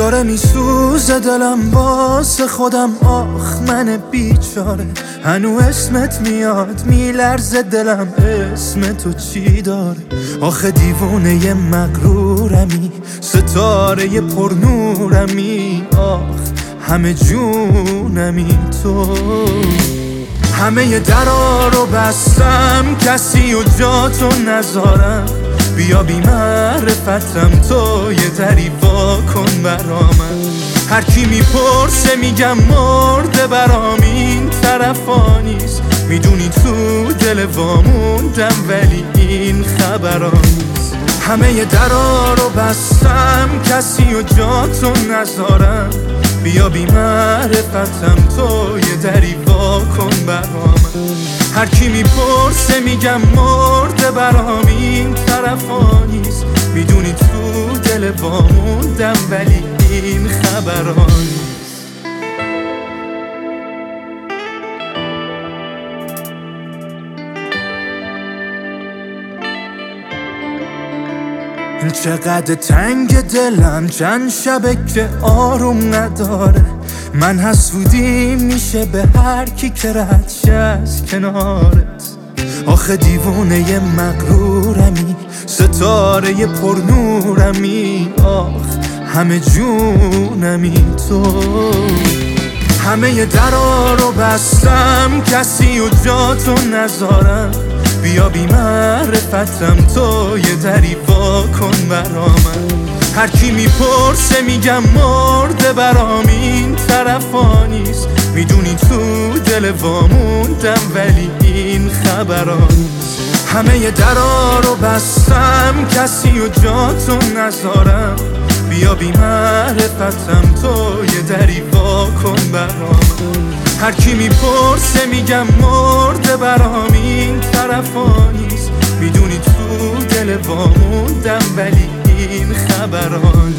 داره میسوزه دلم واسه خودم، آخ من بیچاره. هنو اسمت میاد میلرزه دلم، اسم تو چی داره؟ آخه دیوونه مغرورمی، ستاره پرنورمی، آخ همه جونمی تو. همه درا رو بستم، کسی و جاتو نذارم. بیا بی معرفتم تو، یه دری وا کن برامن. هر کی میپرسه میگم مرده برام، این طرفا نیست. میدونی تو دل واموندم ولی این خبرا نیست. همه درا رو بستم، کسی و جاتو نذارم. بیا بی معرفتم تو، یه دری وا کن برامن. هر کی میپرسه میگم مرده برام، این طرفا نیست. میدونی تو دل واموندم ولی این خبرا نیست. چقدر تنگ دلم، چند شبه که آروم نداره. من حسودی میشه به هر کی که رد شه از کنارت. آخه دیوونه مغرورمی، ستاره پرنورمی، آخ همه جونمی تو. همه درا رو بستم، کسی و جاتو نذارم. بیا بی معرفتم تو، یه دری وا کن برامن. هر کی میپرسه میگم مرده برام، این طرفا نیست. میدونی تو دل واموندم ولی این خبرا نیست. همه درا رو بستم، کسی و جاتو نذارم. بیا بی معرفتم تو، یه دری وا کن برامن. هر کی میپرسه میگم مرده برام، این طرفا نیست. میدونی تو دل واموندم ولی این خبرا